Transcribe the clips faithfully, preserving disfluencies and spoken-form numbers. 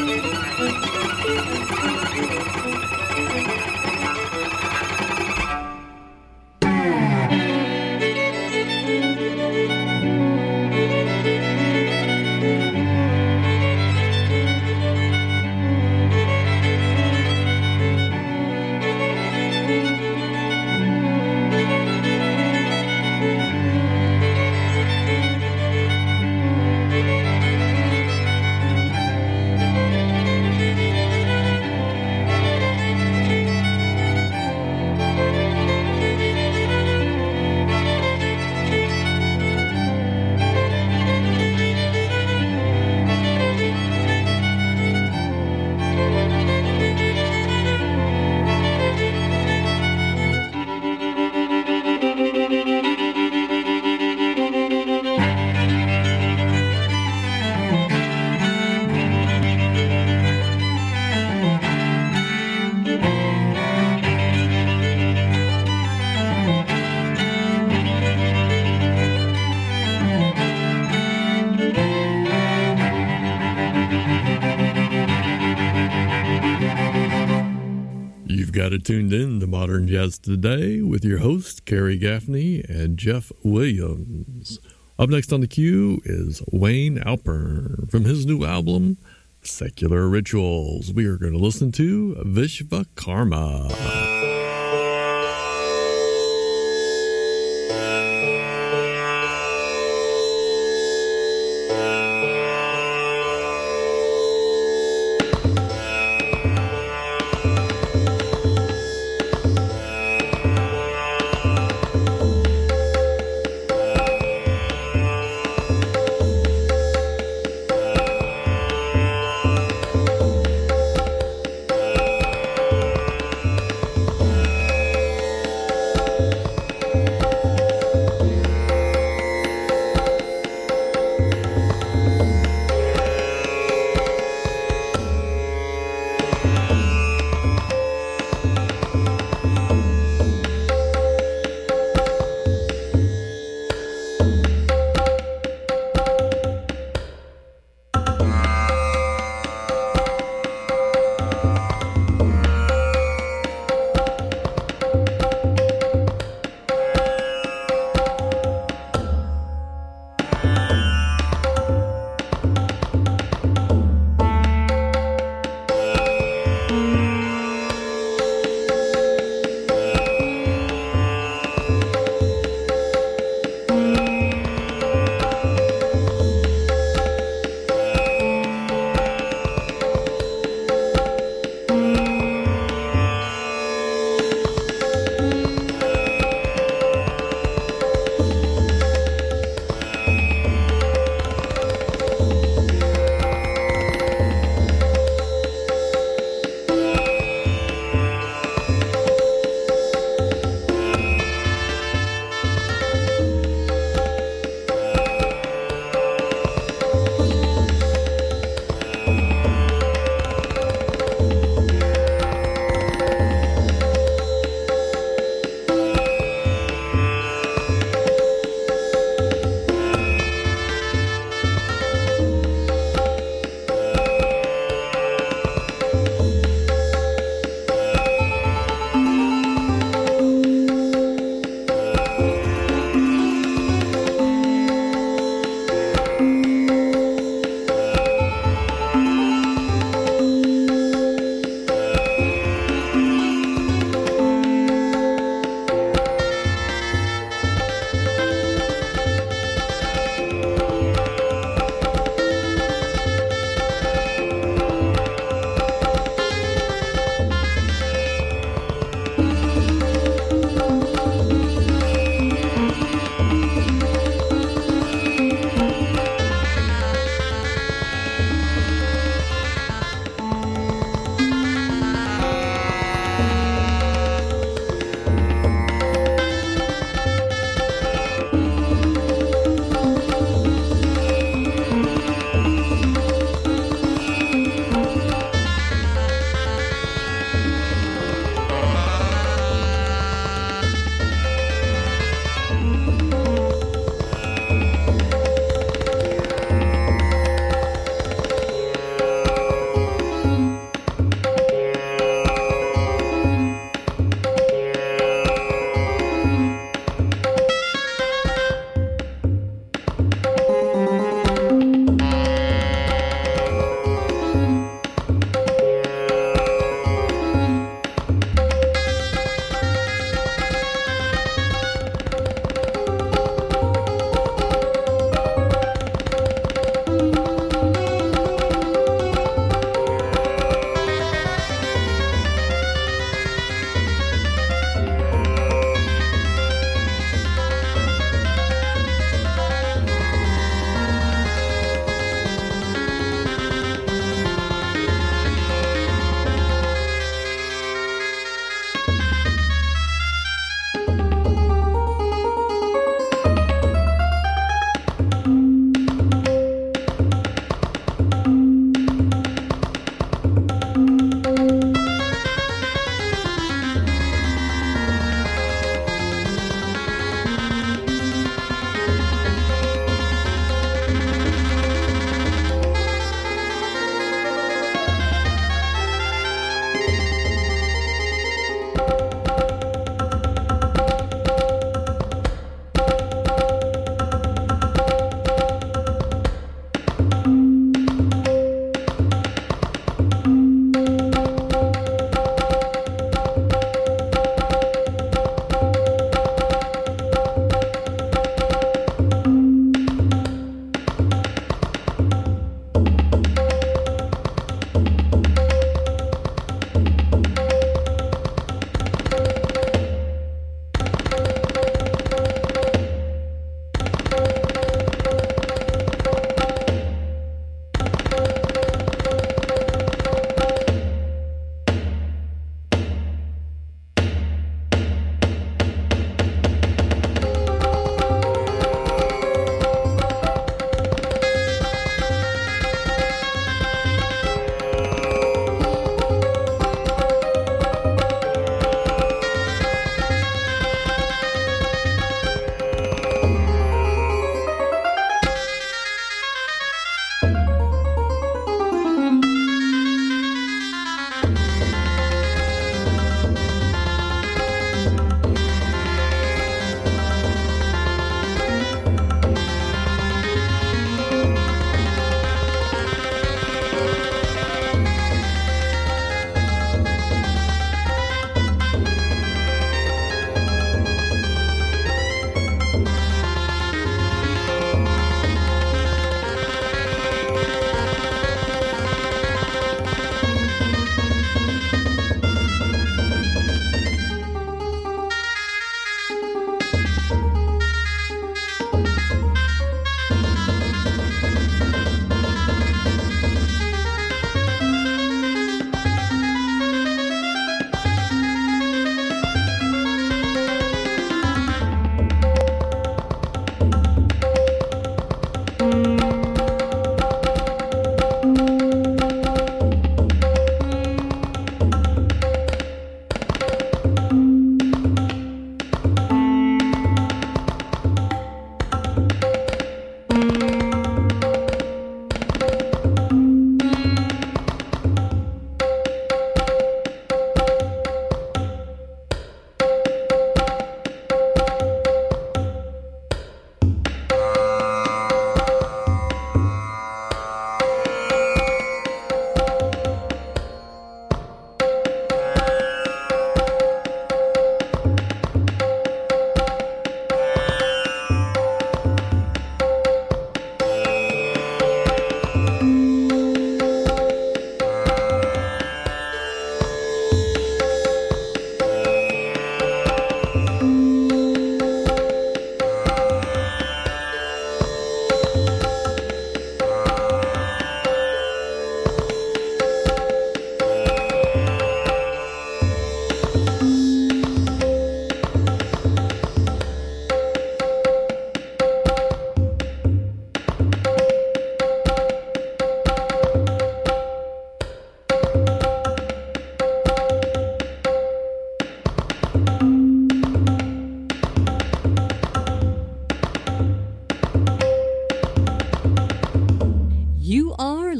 Got it tuned in to Modern Jazz Today with your host, Kerry Gaffney and Jeff Williams. Up next on the queue is Wayne Alpern from his new album, Secular Rituals. We are going to listen to Vishvakarma.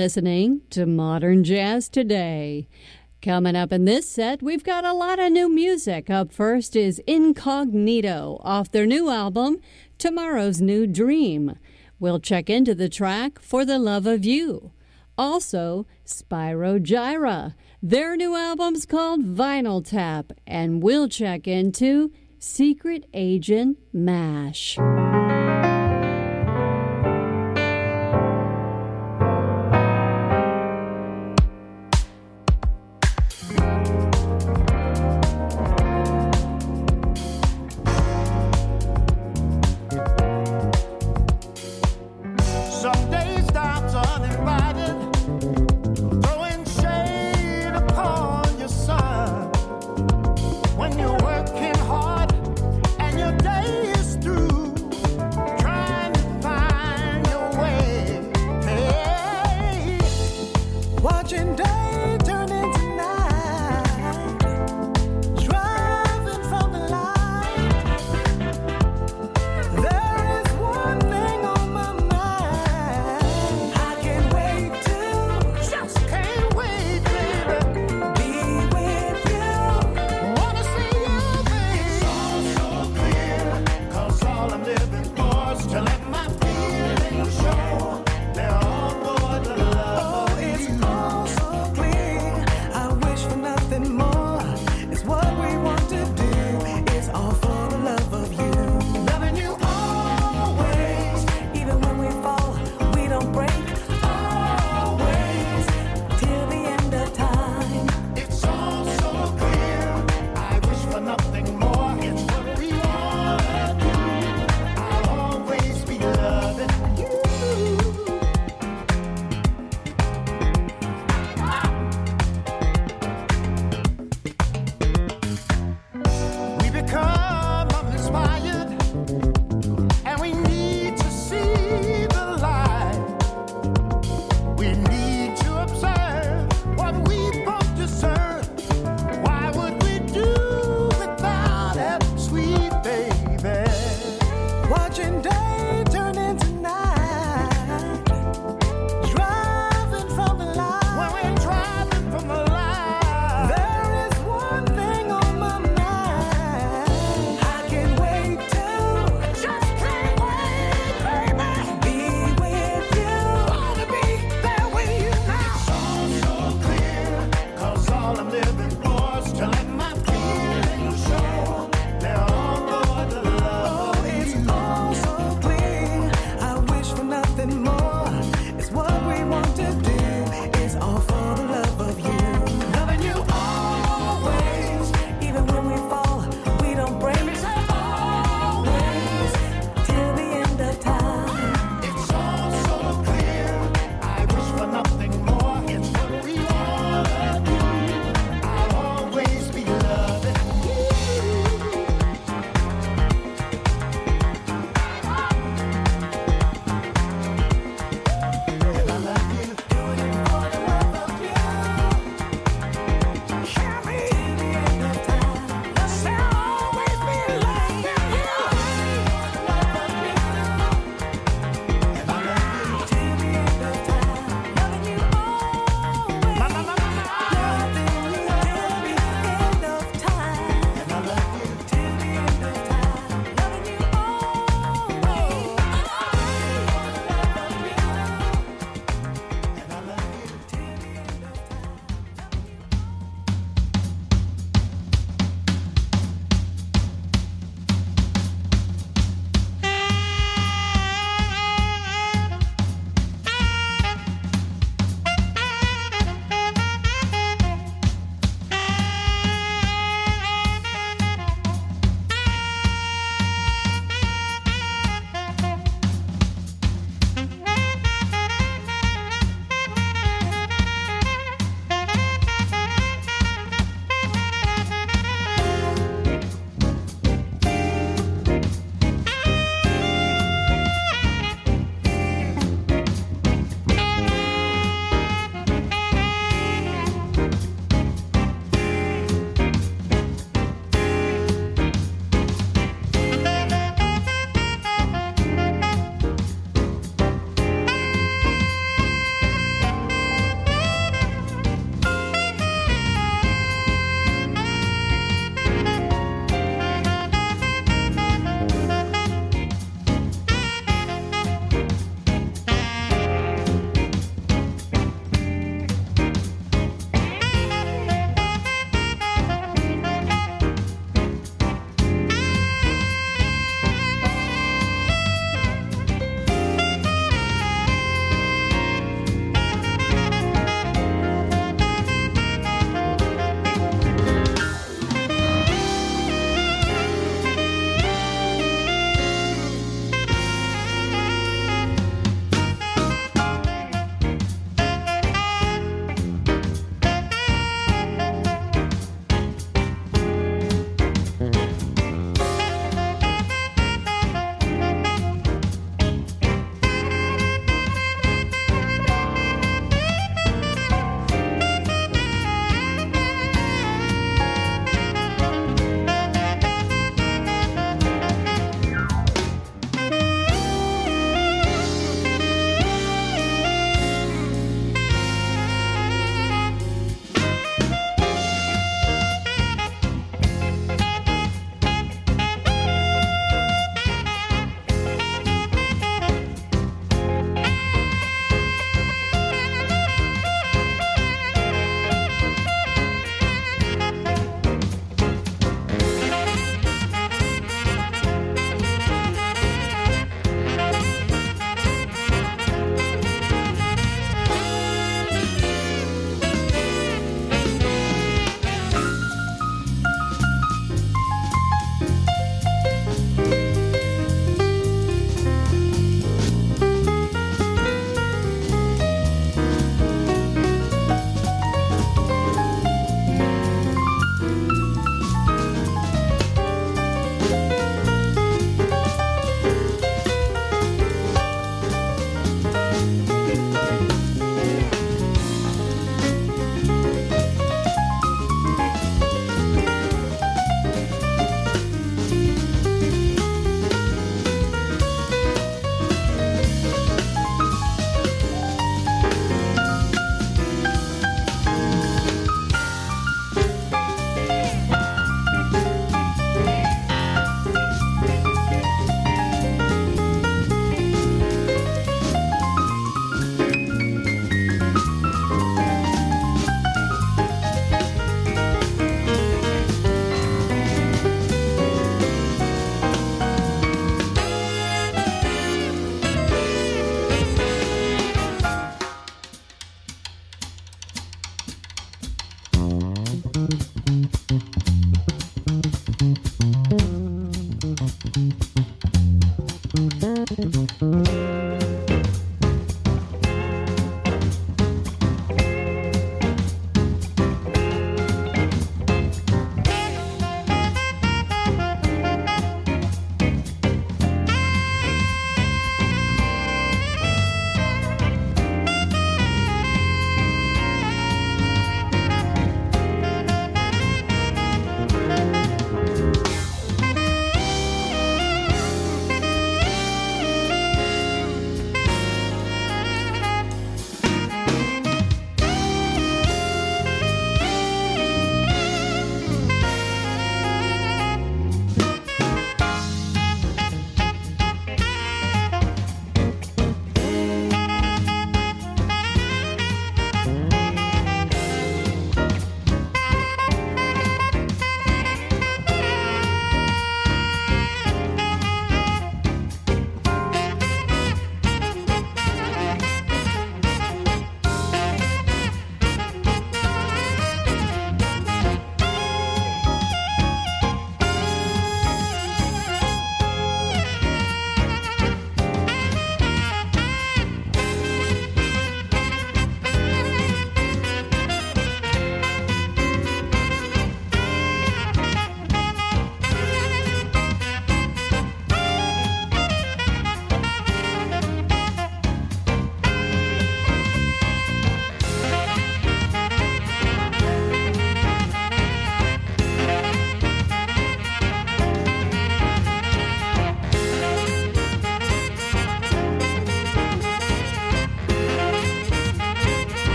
listening to Modern Jazz Today. Coming up in this set, we've got a lot of new music. Up first is Incognito off their new album, Tomorrow's New Dream. We'll check into the track For the Love of You. Also, Spyro Gyra. Their new album's called Vinyl Tap, and we'll check into Secret Agent MASH. So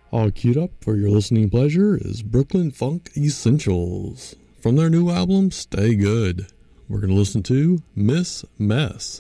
All queued up for your listening pleasure is Brooklyn Funk Essentials. From their new album, Stay Good, we're going to listen to Miss Mess.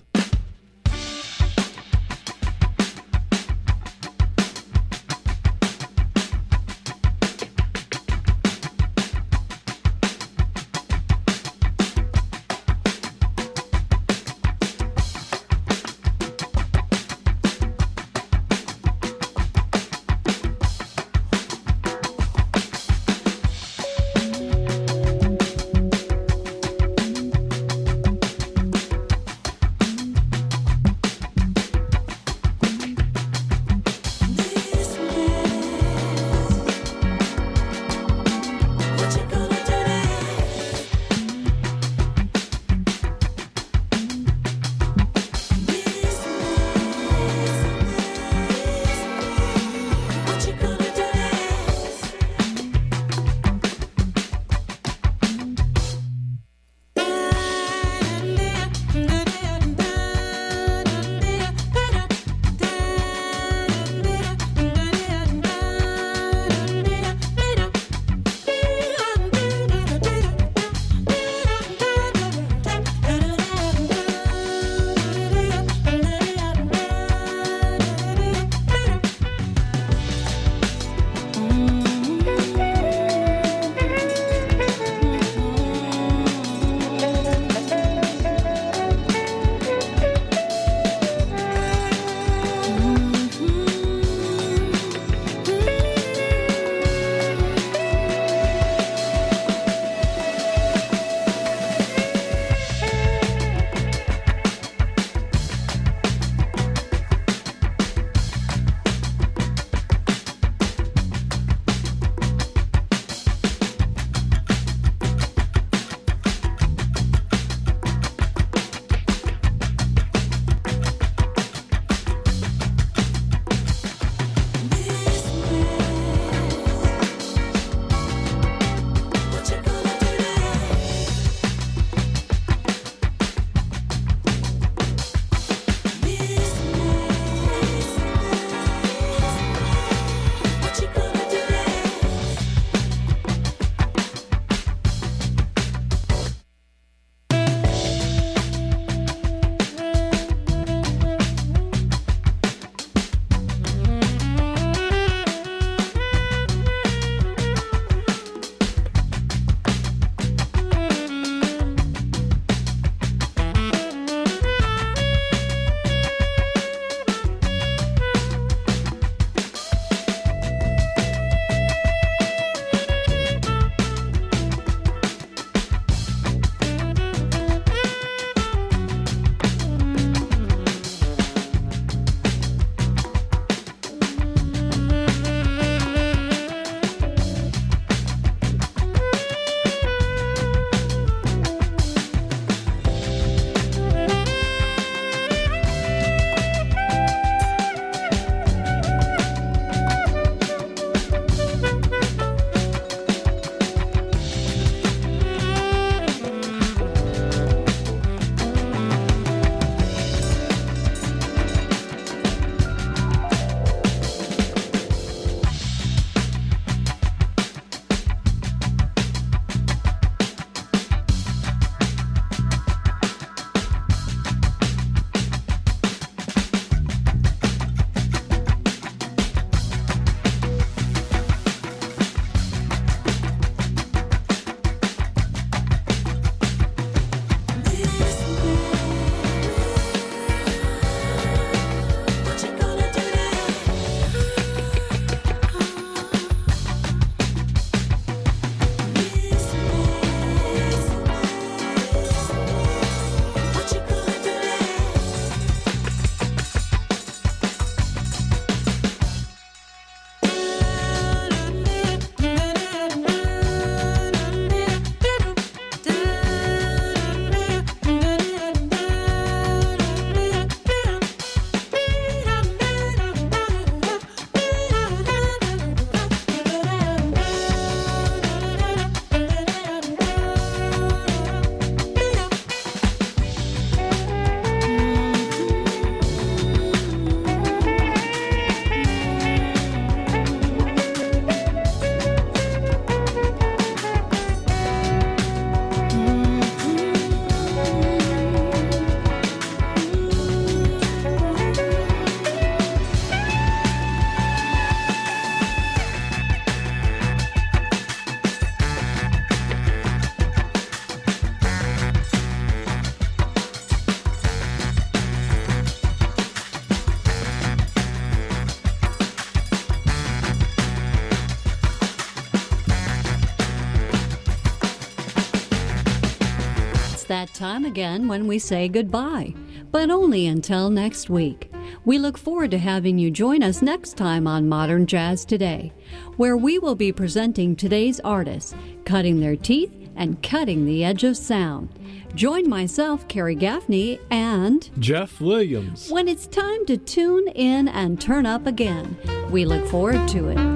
time again when we say goodbye, but only until next week. We look forward to having you join us next time on Modern Jazz Today, where we will be presenting today's artists, cutting their teeth and cutting the edge of sound. Join myself, Carrie Gaffney, and Jeff Williams when it's time to tune in and turn up again. We look forward to it.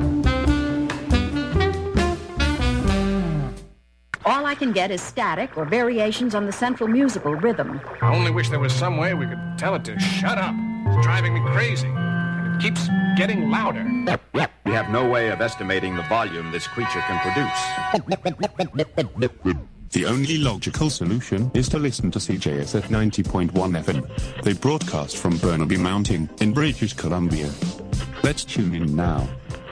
All I can get is static or variations on the central musical rhythm. I only wish there was some way we could tell it to shut up. It's driving me crazy. And it keeps getting louder. We have no way of estimating the volume this creature can produce. The only logical solution is to listen to C J S at ninety point one F M. They broadcast from Burnaby Mountain in British Columbia. Let's tune in now.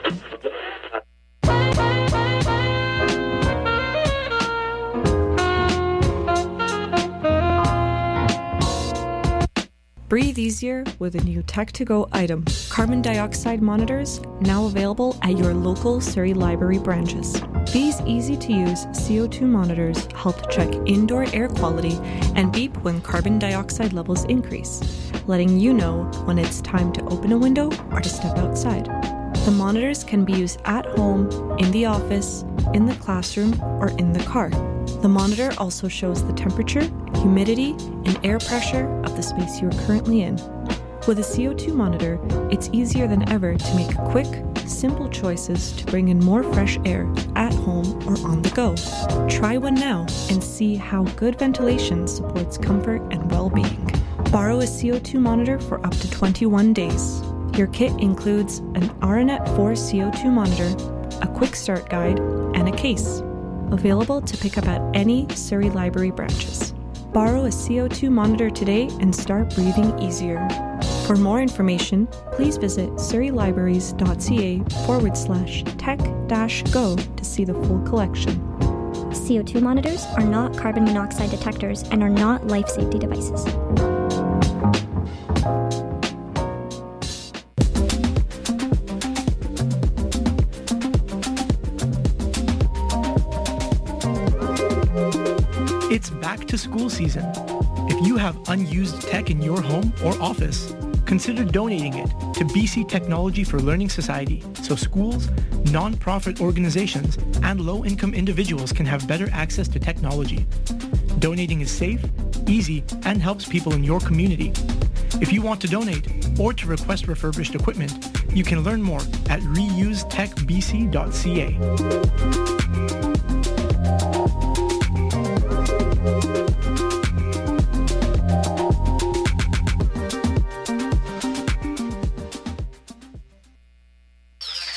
Breathe easier with a new Tech to Go item. Carbon dioxide monitors, now available at your local Surrey Library branches. These easy-to-use C O two monitors help check indoor air quality and beep when carbon dioxide levels increase, letting you know when it's time to open a window or to step outside. The monitors can be used at home, in the office, in the classroom, or in the car. The monitor also shows the temperature, humidity, and air pressure of the space you are currently in. With a C O two monitor, it's easier than ever to make quick, simple choices to bring in more fresh air at home or on the go. Try one now and see how good ventilation supports comfort and well-being. Borrow a C O two monitor for up to twenty-one days. Your kit includes an ARANET four C O two monitor, a quick start guide, and a case. Available to pick up at any Surrey Library branches. Borrow a C O two monitor today and start breathing easier. For more information, please visit surreylibraries.ca forward slash tech dash go to see the full collection. C O two monitors are not carbon monoxide detectors and are not life safety devices. It's back to school season. If you have unused tech in your home or office, consider donating it to B C Technology for Learning Society so schools, non-profit organizations, and low-income individuals can have better access to technology. Donating is safe, easy, and helps people in your community. If you want to donate or to request refurbished equipment, you can learn more at reuse tech b c dot c a.